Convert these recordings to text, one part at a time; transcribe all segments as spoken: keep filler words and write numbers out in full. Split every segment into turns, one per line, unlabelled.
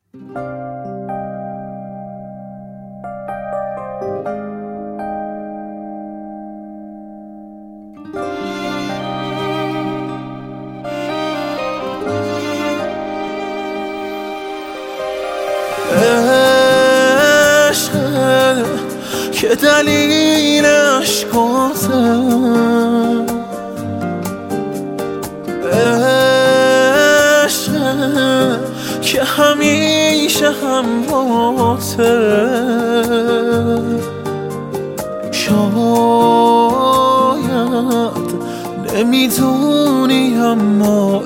عشق که دلیل عشقاته، عشق که همیشه همراهته. شاید نمیدونی اما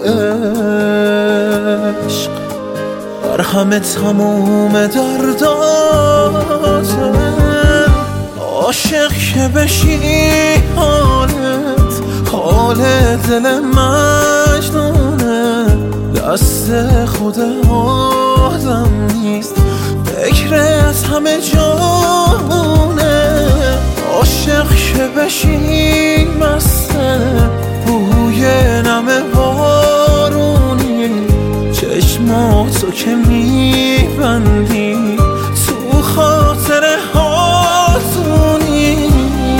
عشق بر همه تموم درداته. عاشق که بشی حالت حال دل مجنونه، دست خود آدم نیست فکرت همه جامونه. عاشق که بشی مسته بوی نم بارونی، چشماتو که میبندی تو خاطر هاتونی.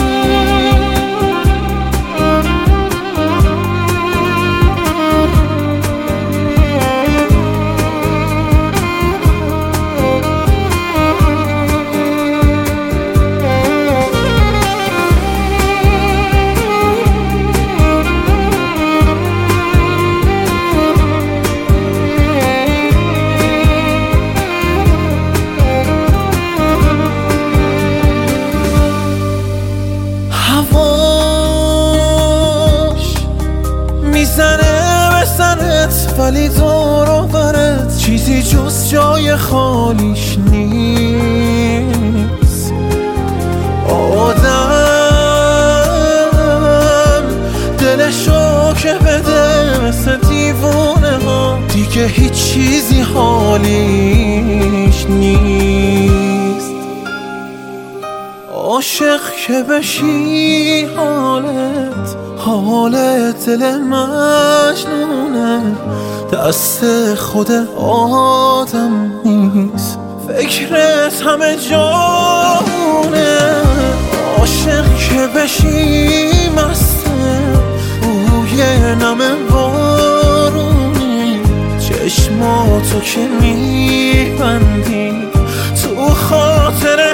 هواش میزنه به سرت ولی دور و برت چیزی جز جای خالیش نیست. آدم دلشو که بده مثل دیوونه ها، دیگه هیچ چیزی حالیش نیست. عاشق که بشی حالت حالت دل مجنونه، دست خود آدم نیست فکرت همه جامونه. عاشق که بشی مسته بوی نم بارونی، چشماتو که میبندی تو خاطر